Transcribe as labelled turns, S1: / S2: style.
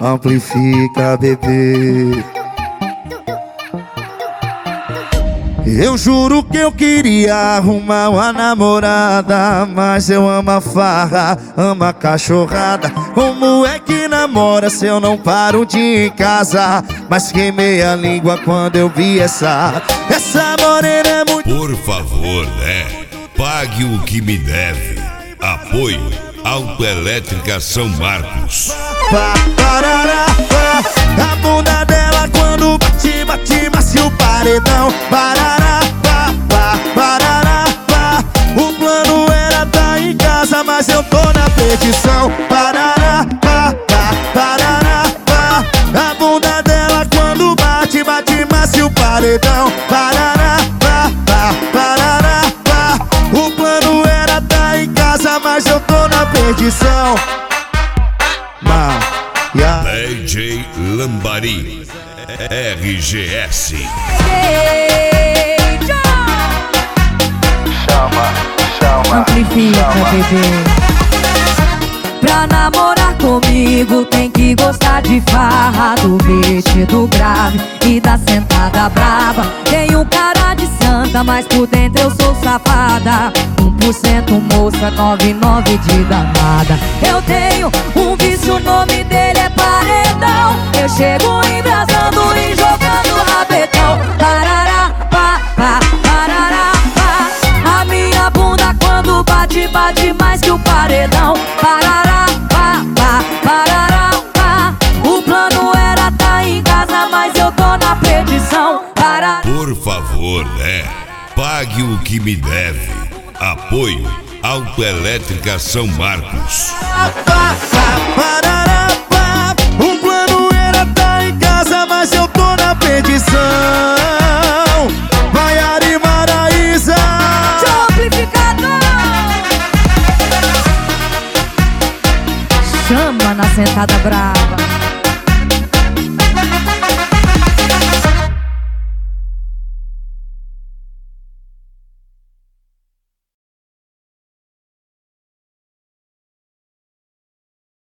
S1: amplifica, bebê. Eu juro que eu queria arrumar uma namorada, mas eu amo a farra, amo a cachorrada. Como é que namora se eu não paro de ir em casa? Mas queimei a língua quando eu vi essa morena é muito...
S2: Por favor, né? Pague o que me deve. Apoio Autoelétrica São Marcos.
S1: A bunda dela quando bate, bate macio o paredão. Parará, pá, pá, parará, pá. O plano era tá em casa, mas eu tô na petição. Parará, pá, pá, parará, pá. A bunda dela quando bate, bate macio o paredão. Parará, pá, pá, parará, pá. O plano era tá em casa, mas eu tô na petição.
S2: DJ Lambari, RGS.
S3: Amplifica, bebê. Pra namorar comigo tem que gostar de farra, do beat, do grave e da sentada brava. Tenho cara de santa, mas por dentro eu sou safada. 1% moça, 99% de danada. Eu tenho um vício, o nome dele é paredão. Eu chego embrasando e jogando rabetão. Parará, pá, pá, parará, pá. A minha bunda quando bate, bate mais que o paredão. Parará, pá, pá, parará, pá. O plano era tá em casa, mas eu tô na petição. Parará.
S2: Por favor, né? Pague o que me deve. Apoio Autoelétrica São Marcos.
S1: O plano era tá em casa, mas eu tô na petição. Maiara e Maraísa,
S3: Amplificador. Chama na sentada brava.